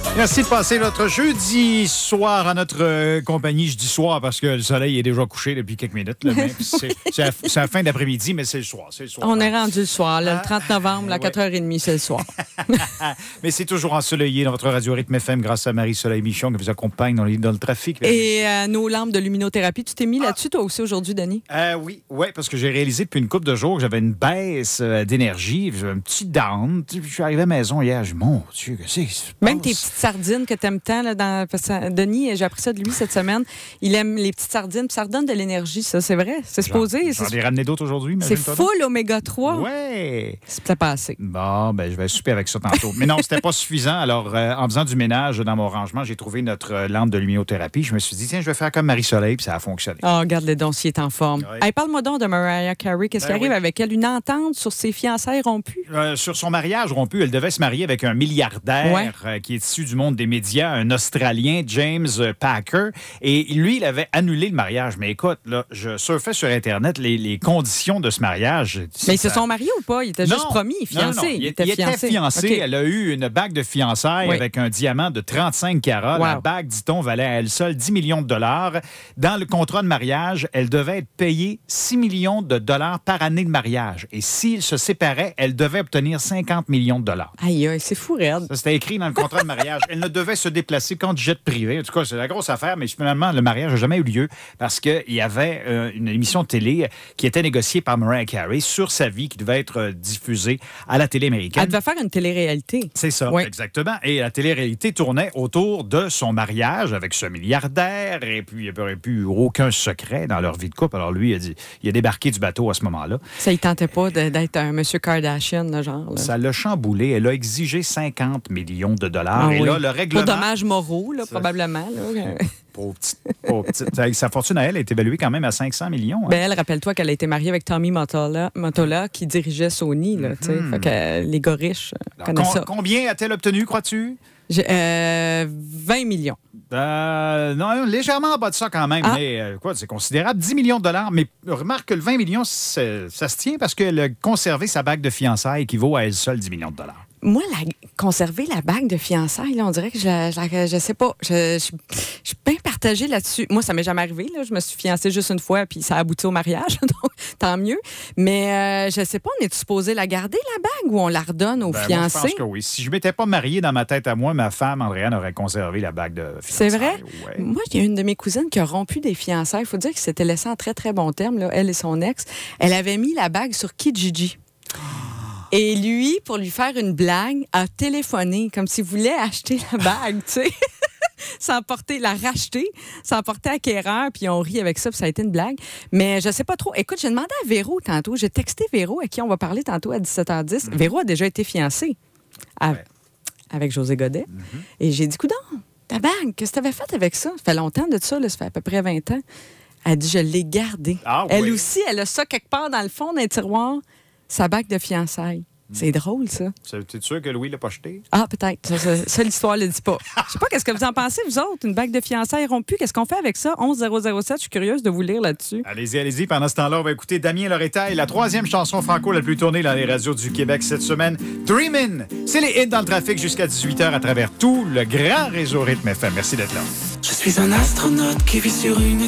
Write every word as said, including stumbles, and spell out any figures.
Merci de passer notre jeudi soir à notre euh, compagnie. Je dis soir parce que le soleil est déjà couché depuis quelques minutes. Là, mais c'est, c'est, la, c'est la fin d'après-midi, mais c'est le soir. C'est le soir. On est rendu le soir. Là, le trente novembre, à ouais. quatre heures trente, c'est le soir. Mais c'est toujours ensoleillé dans votre radio Rythme F M grâce à Marie-Soleil Michon qui vous accompagne dans, les, dans le trafic. Et euh, nos lampes de luminothérapie. Tu t'es mis ah. là-dessus, toi aussi, aujourd'hui, Denis? Euh, oui, ouais, parce que j'ai réalisé depuis une couple de jours que j'avais une baisse euh, d'énergie, un petit down. Je suis arrivé à la maison hier, je dis, mon Dieu, que c'est... Même tes petites sardines que tu aimes tant, là, dans... Parce que Denis, j'ai appris ça de lui cette semaine, il aime les petites sardines, puis ça redonne de l'énergie, ça, c'est vrai. C'est supposé. J'en ai ramené d'autres aujourd'hui. C'est full oméga trois. Ouais. C'est pas assez. Bon, ben je vais souper avec ça tantôt. Mais non, c'était pas suffisant. Alors, euh, en faisant du ménage dans mon rangement, j'ai trouvé notre euh, lampe de luminothérapie. Je me suis dit, tiens, je vais faire comme Marie-Soleil, puis ça a fonctionné. Oh, regarde le don, s'il est en forme. Ouais. Hey, parle-moi donc de Mariah Carey. Qu'est-ce ben qui arrive oui. avec elle? Une entente sur ses fiançailles rompues? Euh, sur son mariage rompu, elle devait se marier avec un milliardaire ouais. euh, qui est issu du monde des médias, un Australien, James Packer. Et lui, il avait annulé le mariage. Mais écoute, là, je surfais sur Internet les, les conditions de ce mariage. Mais ils se sont mariés ou pas? Il était non. juste promis, fiancé. Non, non, il, il était il fiancé. Était fiancé. Okay. Elle a eu une bague de fiançailles oui. avec un diamant de trente-cinq carats. Wow. La bague, dit-on, valait à elle seule dix millions de dollars. Dans le contrat de mariage, elle devait être payée six millions de dollars par année de mariage. Et s'ils se séparaient, elle devait obtenir cinquante millions de dollars. Aïe, aïe, c'est fou, raide. Ça, c'était écrit dans le contrat de mariage. Elle ne devait se déplacer qu'en jet privé. En tout cas, c'est la grosse affaire, mais finalement, le mariage n'a jamais eu lieu parce qu'il y avait euh, une émission de télé qui était négociée par Mariah Carey sur sa vie qui devait être euh, diffusée à la télé américaine. Elle devait faire une télé-réalité. C'est ça, oui. Exactement. Et la télé-réalité tournait autour de son mariage avec ce milliardaire et puis il n'y avait plus aucun secret dans leur vie de couple. Alors lui, il a, dit, il a débarqué du bateau à ce moment-là. Ça, il tentait pas de, d'être un monsieur Kardashian, là, genre. Là. Ça l'a chamboulé. Elle a exigé cinquante millions de dollars. Ah, et oui. là, le règlement... Pour dommages moraux, là, probablement. Là. Pauvre petite, pauvre petite. Sa fortune à elle est évaluée quand même à cinq cents millions. Hein. Ben elle, rappelle-toi qu'elle a été mariée avec Tommy Mottola, Mottola qui dirigeait Sony. Là, mm-hmm. Fait que euh, les gars riches euh, connaissent com- ça. Combien a-t-elle obtenu, crois-tu? J'ai, euh, vingt millions. Euh, non, légèrement en bas de ça quand même. Ah. Mais euh, quoi, c'est considérable. dix millions de dollars. Mais remarque que le vingt millions, ça se tient parce qu'elle a conservé sa bague de fiançailles qui vaut à elle seule dix millions de dollars. Moi, la, conserver la bague de fiançailles, là, on dirait que je, je, je sais pas. Je, je, je suis bien partagée là-dessus. Moi, ça m'est jamais arrivé. Là. Je me suis fiancée juste une fois, puis ça a abouti au mariage. Donc, tant mieux. Mais euh, je sais pas, on est-tu supposé la garder, la bague, ou on la redonne aux ben, fiancés? Moi, je pense que oui. Si je m'étais pas mariée dans ma tête à moi, ma femme, Andréane, aurait conservé la bague de fiançailles. C'est vrai? Ouais. Moi, il y a une de mes cousines qui a rompu des fiançailles. Il faut dire qu'il s'était laissé en très, très bon terme, là, elle et son ex. Elle avait mis la bague sur Kijiji. Et lui, pour lui faire une blague, a téléphoné comme s'il voulait acheter la bague, tu sais. S'emporter, la racheter, s'emporter acquéreur, puis on rit avec ça, puis ça a été une blague. Mais je sais pas trop. Écoute, j'ai demandé à Véro tantôt, j'ai texté Véro, à qui on va parler tantôt à dix-sept heures dix. Mm-hmm. Véro a déjà été fiancée à, ouais. avec José Godet. Mm-hmm. Et j'ai dit, coudonc, ta bague, qu'est-ce que tu avais fait avec ça? Ça fait longtemps de ça, là, ça fait à peu près vingt ans. Elle dit, je l'ai gardée. Ah, elle oui. aussi, elle a ça quelque part dans le fond d'un tiroir. Sa bague de fiançailles. C'est drôle, ça. T'es sûr que Louis l'a pas acheté? Ah, peut-être. Ça, ça, ça l'histoire ne le dit pas. Je sais pas, qu'est-ce que vous en pensez, vous autres? Une bague de fiançailles rompue, qu'est-ce qu'on fait avec ça? onze zéro zéro sept, je suis curieuse de vous lire là-dessus. Allez-y, allez-y. Pendant ce temps-là, on va écouter Damien Loretta et la troisième chanson franco la plus tournée dans les radios du Québec cette semaine, Dreamin'. C'est les hits dans le trafic jusqu'à dix-huit heures à travers tout le grand réseau Rythme F M. Merci d'être là. Je suis un astronaute qui vit sur une